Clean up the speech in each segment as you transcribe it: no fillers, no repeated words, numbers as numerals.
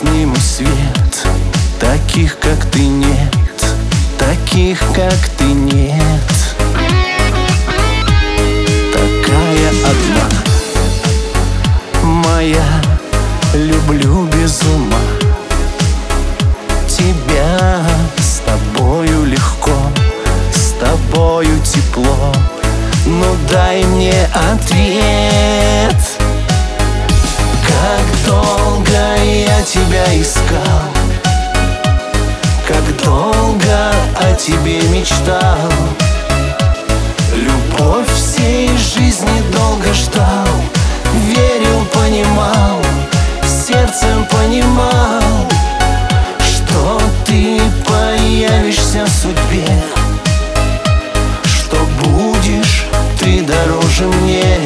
по-прежнему свет. Таких, как ты, нет. Таких, как ты, нет. Такая одна моя, люблю без ума тебя. С тобою легко, с тобою тепло. Ну дай мне ответ. Как долго я тебя искал, как долго о тебе мечтал. Любовь всей жизни долго ждал. Верил, понимал, сердцем понимал, что ты появишься в судьбе, что будешь ты дороже мне,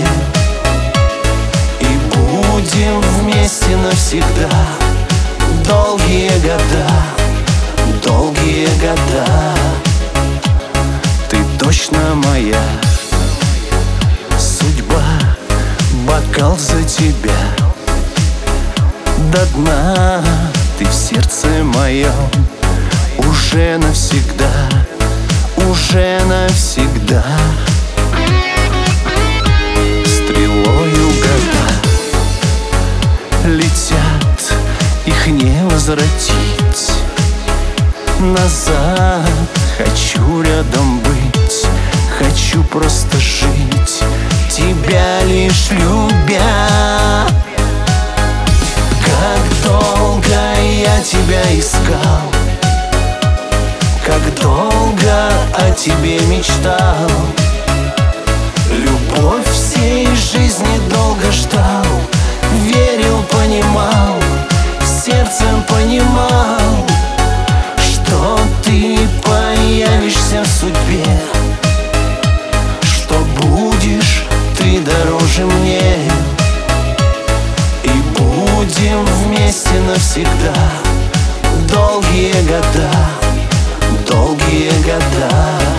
и будем вместе навсегда. Долгие года, долгие года. Ты точно моя судьба. Бокал за тебя до дна. Ты в сердце моем уже навсегда, уже навсегда. Стрелою года летят, их не возвратить назад. Хочу рядом быть, хочу просто жить, тебя лишь любя. Как долго я тебя искал, как долго о тебе мечтал. Любовь всей жизни долго ждал. Верил, понимал, сердцем понимал, что ты появишься в судьбе, что будешь ты дороже мне, и будем вместе навсегда. Долгие года, долгие года.